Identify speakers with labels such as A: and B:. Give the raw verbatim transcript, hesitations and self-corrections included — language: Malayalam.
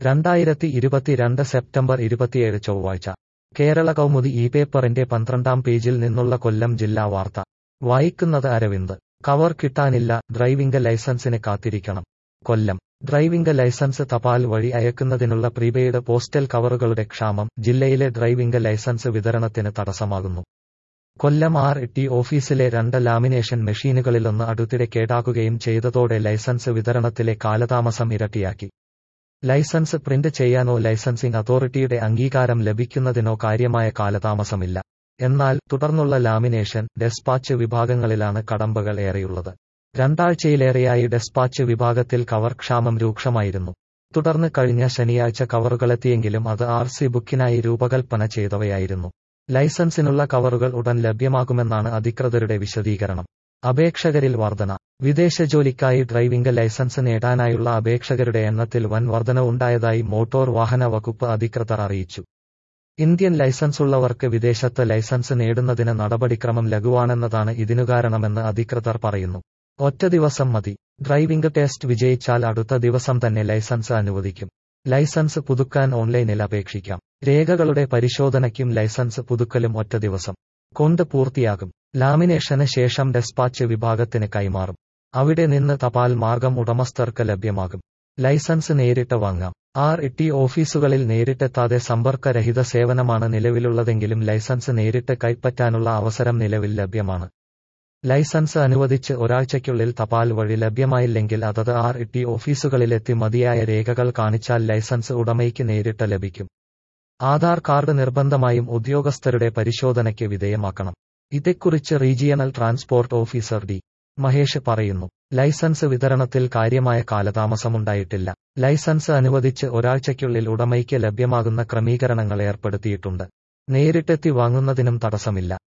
A: രണ്ടായിരത്തി ഇരുപത്തിരണ്ട് സെപ്റ്റംബർ ഇരുപത്തിയേഴ് ചൊവ്വാഴ്ച കേരള കൗമുദി ഈ പേപ്പറിന്റെ പന്ത്രണ്ടാം പേജിൽ നിന്നുള്ള കൊല്ലം ജില്ലാ വാർത്ത വായിക്കുന്നത് അരവിന്ദ്. കവർ കിട്ടാനില്ല, ഡ്രൈവിംഗ് ലൈസൻസിന് കാത്തിരിക്കണം. കൊല്ലം. ഡ്രൈവിംഗ് ലൈസൻസ് തപാൽ വഴി അയക്കുന്നതിനുള്ള പ്രീപെയ്ഡ് പോസ്റ്റൽ കവറുകളുടെ ക്ഷാമം ജില്ലയിലെ ഡ്രൈവിംഗ് ലൈസൻസ് വിതരണത്തിന് തടസ്സമാകുന്നു. കൊല്ലം ആർ ടി ഓഫീസിലെ രണ്ട് ലാമിനേഷൻ മെഷീനുകളിലൊന്ന് അടുത്തിടെ കേടാകുകയും ചെയ്തതോടെ ലൈസൻസ് വിതരണത്തിലെ കാലതാമസം ഇരട്ടിയാക്കി. ലൈസൻസ് പ്രിന്റ് ചെയ്യാനോ ലൈസൻസിംഗ് അതോറിറ്റിയുടെ അംഗീകാരം ലഭിക്കുന്നതിനോ കാര്യമായ കാലതാമസമില്ല. എന്നാൽ തുടർന്നുള്ള ലാമിനേഷൻ, ഡെസ്പാച്ച് വിഭാഗങ്ങളിലാണ് കടമ്പകൾ ഏറെയുള്ളത്. രണ്ടാഴ്ചയിലേറെയായി ഡെസ്പാച്ച് വിഭാഗത്തിൽ കവർ ക്ഷാമം രൂക്ഷമായിരുന്നു. തുടർന്ന് കഴിഞ്ഞ ശനിയാഴ്ച കവറുകളെത്തിയെങ്കിലും അത് ആർ സി ബുക്കിനായി രൂപകൽപ്പന ചെയ്തവയായിരുന്നു. ലൈസൻസിനുള്ള കവറുകൾ ഉടൻ ലഭ്യമാകുമെന്നാണ് അധികൃതരുടെ വിശദീകരണം. അപേക്ഷകരിൽ വർധന. വിദേശ ജോലിക്കായി ഡ്രൈവിംഗ് ലൈസൻസ് നേടാനായുള്ള അപേക്ഷകരുടെ എണ്ണത്തിൽ വൻ വർധനവുണ്ടായതായി മോട്ടോർ വാഹന വകുപ്പ് അധികൃതർ അറിയിച്ചു. ഇന്ത്യൻ ലൈസൻസുള്ളവർക്ക് വിദേശത്ത് ലൈസൻസ് നേടുന്നതിന് നടപടിക്രമം ലഘുവാണെന്നതാണ് ഇതിനു കാരണമെന്ന് അധികൃതർ പറയുന്നു. ഒറ്റ ദിവസം മതി. ഡ്രൈവിംഗ് ടെസ്റ്റ് വിജയിച്ചാൽ അടുത്ത ദിവസം തന്നെ ലൈസൻസ് അനുവദിക്കും. ലൈസൻസ് പുതുക്കാൻ ഓൺലൈനിൽ അപേക്ഷിക്കാം. രേഖകളുടെ പരിശോധനയ്ക്കും ലൈസൻസ് പുതുക്കലും ഒറ്റ ദിവസം കൊണ്ട് പൂർത്തിയാകും. ലാമിനേഷന് ശേഷം ഡെസ്പാച്ച് വിഭാഗത്തിന് കൈമാറും. അവിടെ നിന്ന് തപാൽ മാർഗം ഉടമസ്ഥർക്ക് ലഭ്യമാകും. ലൈസൻസ് നേരിട്ട് വാങ്ങാം. ആർ ടി ഓഫീസുകളിൽ നേരിട്ടെത്താതെ സമ്പർക്കരഹിത സേവനമാണ് നിലവിലുള്ളതെങ്കിലും ലൈസൻസ് നേരിട്ട് കൈപ്പറ്റാനുള്ള അവസരം നിലവിൽ ലഭ്യമാണ്. ലൈസൻസ് അനുവദിച്ച് ഒരാഴ്ചയ്ക്കുള്ളിൽ തപാൽ വഴി ലഭ്യമായില്ലെങ്കിൽ അതത് ആർ ടി ഓഫീസുകളിലെത്തി മതിയായ രേഖകൾ കാണിച്ചാൽ ലൈസൻസ് ഉടമയ്ക്ക് നേരിട്ട് ലഭിക്കും. ആധാർ കാർഡ് നിർബന്ധമായും ഉദ്യോഗസ്ഥരുടെ പരിശോധനയ്ക്ക് വിധേയമാക്കണം. ഇതേക്കുറിച്ച് regional transport officer D Mahesh പറയുന്നു. ലൈസൻസ് വിതരണത്തിൽ കാര്യമായ കാലതാമസമുണ്ടായിട്ടില്ല. ലൈസൻസ് അനുവദിച്ച് ഒരാഴ്ചയ്ക്കുള്ളിൽ ഉടമയ്ക്ക് ലഭ്യമാകുന്ന ക്രമീകരണങ്ങൾ ഏർപ്പെടുത്തിയിട്ടുണ്ട്. നേരിട്ടെത്തി വാങ്ങുന്നതിനും തടസ്സമില്ല.